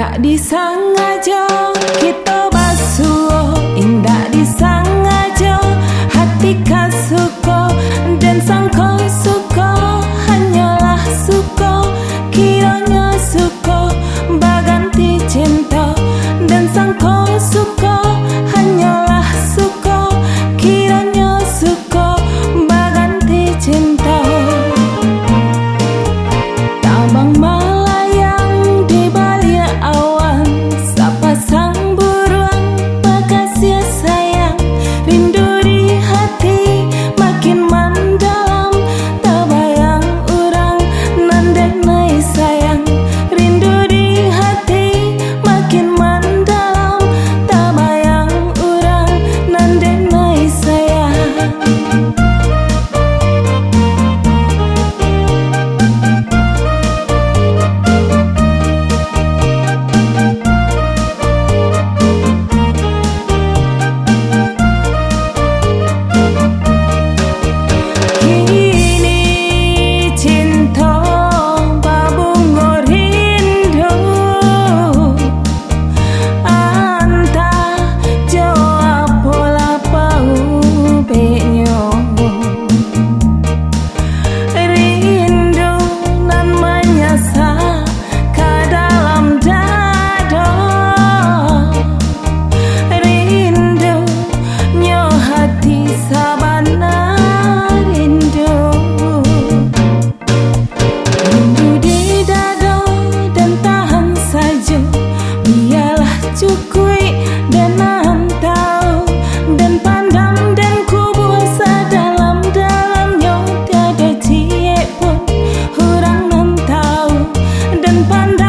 Indak disangaja kita basuh, indak disangaja hati kasuko dan sangko suko, hanyalah suko kiranya suko baganti cinta dan sangko suko, hanyalah suko kiranya suko baganti cinta. Tabang melayang di balik awan, sepasang burung bekasih sayang, rindu di hati makin mendalam, tak bayang orang nandenai sayang, rindu di hati makin mendalam, tak bayang orang nandenai sayang. Cukui dan tahu dan pandang dan kubuasa dalam-dalamnya, tiada ciek pun orang nan tahu dan pandang